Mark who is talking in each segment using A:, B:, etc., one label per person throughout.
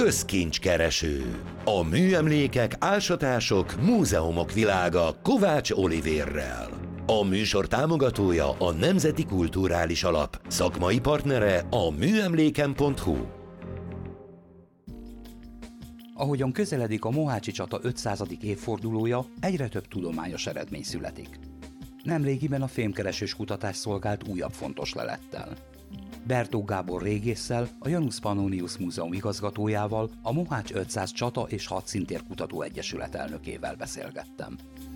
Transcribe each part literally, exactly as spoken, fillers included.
A: Közkincskereső. A műemlékek, ásatások, múzeumok világa Kovács Olivérrel. A műsor támogatója a Nemzeti Kulturális Alap, szakmai partnere a műemléken pont hu.
B: Ahogyan közeledik a mohácsi csata ötszázadik évfordulója, egyre több tudományos eredmény születik. Nemrégiben a fémkeresős kutatás szolgált újabb fontos lelettel. Bertók Gábor régésszel, a Janus Pannonius Múzeum igazgatójával, a Mohács ötszáz Csata és Hadszintér Kutató Egyesület elnökével beszélgettem.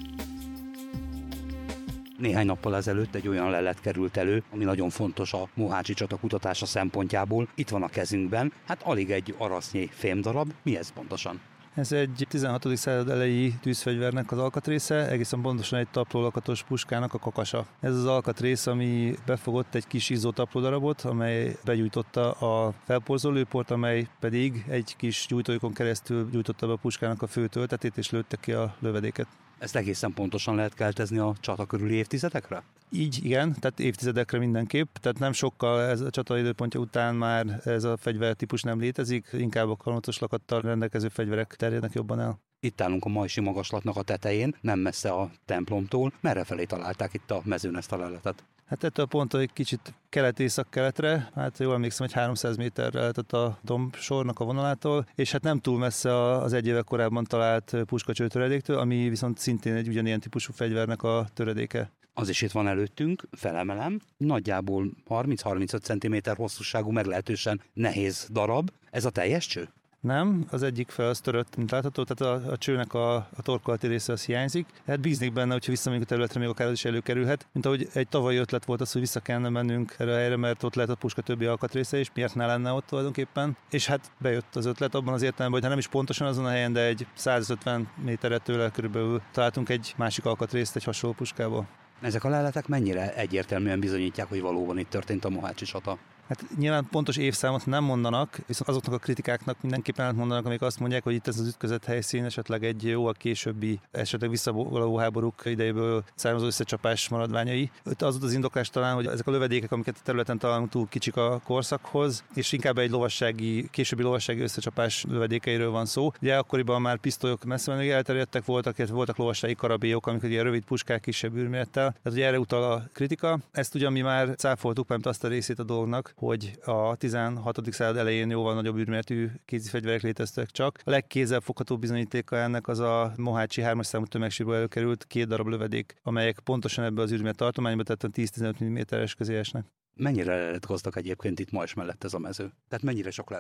B: Néhány nappal ezelőtt egy olyan lelet került elő, ami nagyon fontos a mohácsi csata kutatása szempontjából. Itt van a kezünkben, hát alig egy arasznyi fémdarab. Mi ez pontosan?
C: Ez egy tizenhatodik század elejé tűzfegyvernek az alkatrésze, egészen pontosan egy taplólakatos puskának a kakasa. Ez az alkatrész, ami befogott egy kis izzó taplódarabot, amely begyújtotta a felporzó lőport, amely pedig egy kis gyújtóikon keresztül gyújtotta be a puskának a fő töltetét, és lőtte ki a lövedéket.
B: Ezt egészen pontosan lehet keltezni a csata körüli évtizedekre?
C: Így igen, tehát évtizedekre mindenképp, tehát nem sokkal ez a csata időpontja után már ez a fegyvertípus nem létezik, inkább a kanonatos lakattal rendelkező fegyverek terjednek jobban el. Itt
B: állunk a Majsi magaslatnak a tetején, nem messze a templomtól. Merre felé találták itt a mezőn ezt a leletet?
C: Hát ettől a ponttól egy kicsit kelet-észak-keletre, hát jól emlékszem, hogy háromszáz méterre lehetett a dombsornak a vonalától, és hát nem túl messze az egy éve korábban talált puskacső töredéktől, ami viszont szintén egy ugyanilyen típusú fegyvernek a töredéke.
B: Az is itt van előttünk, felemelem, nagyjából harminc-harmincöt centiméter hosszúságú, meglehetősen nehéz darab. Ez a teljes cső?
C: Nem, az egyik fel az törött, mint látható, tehát a, a csőnek a, a torkolati része az hiányzik. Hát bíznék benne, hogyha visszamegyünk a területre, még akár az is előkerülhet. Mint ahogy egy tavalyi ötlet volt az, hogy vissza kellene mennünk erre a helyre, mert ott lehet a puska többi alkatrésze is, miért ne lenne ott tulajdonképpen. És hát bejött az ötlet abban az értelemben, hogy ha nem is pontosan azon a helyen, de egy százötven méterre tőle körülbelül találtunk egy másik alkatrészt egy hasonló puskából.
B: Ezek a leletek mennyire egyértelműen bizonyítják, hogy valóban itt történt a mohácsi csata?
C: Hát nyilván pontos évszámot nem mondanak, viszont azoknak a kritikáknak mindenképpen mondanak, amik azt mondják, hogy itt ez az ütközet helyszín esetleg egy jóval későbbi, esetleg visszavaló háborúk idejéből származó összecsapás maradványai. Itt az az indoklás talán, hogy ezek a lövedékek, amiket a területen találunk, túl kicsik a korszakhoz, és inkább egy lovassági, későbbi lovassági összecsapás lövedékeiről van szó. Ugye akkoriban már pisztolyok messze menőig elterjedtek voltak, illetve voltak lovassági karabélyok, amik ugye rövid puskák kisebb űrmérettel. Tehát ugye erre utal a kritika. Ezt ugyan mi már cáfoltuk, mert azt a részét a dolognak, hogy a tizenhatodik század elején jóval nagyobb űrméretű kézifegyverek léteztek csak. A legkézzelfoghatóbb bizonyítéka ennek az a mohácsi hármas számú tömegsírból előkerült két darab lövedék, amelyek pontosan ebbe az űrméret tartományba, tehát a tíz-tizenöt mm-es közé esnek.
B: Mennyire lehet gazdag egyébként itt Majs mellett ez a mező? Tehát mennyire sok